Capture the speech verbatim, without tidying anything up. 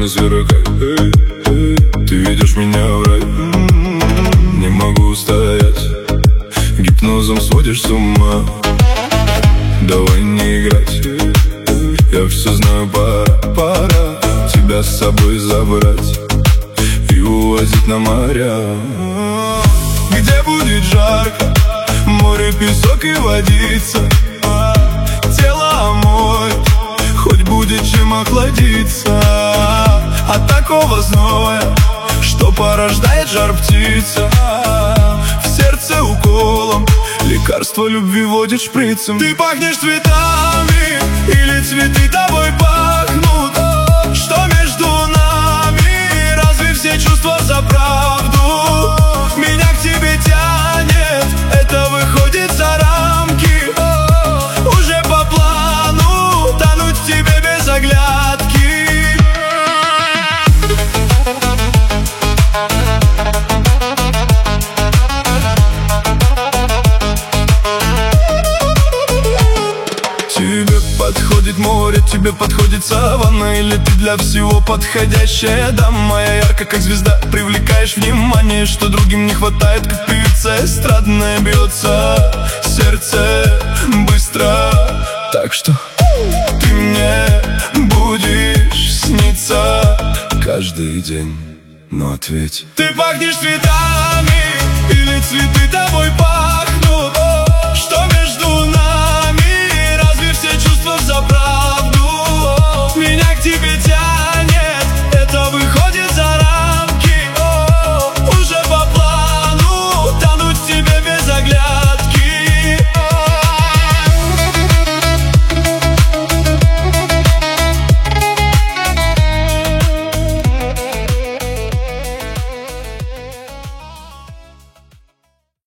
глазами сверкай. Эй, эй, ты ведешь меня в рай. Не могу устоять, гипнозом сводишь с ума. Давай не играть, я все знаю, пора, пора тебя с собой забрать и увозить на моря, где будет жарко, море, песок и водица. Тело омоет, хоть будет чем охладиться от такого зноя, что порождает жар птица. В сердце уколом лекарство любви водит шприцем. Ты пахнешь цветами, или цветы тобой пахнут? Что между нами? Разве все чувства за правду? Меня к тебе тянет, это выходит за рамки. Уже по плану тонуть в тебе без оглядки. Тебе подходит море, тебе подходит саванна, или ты для всего подходящая дама? Моя ярко, как звезда, привлекаешь внимание, что другим не хватает, как певица эстрадная. Бьется сердце быстро, так что ты мне будешь сниться каждый день. Но ответь, ты пахнешь цветами, или цветы тобой пахнут?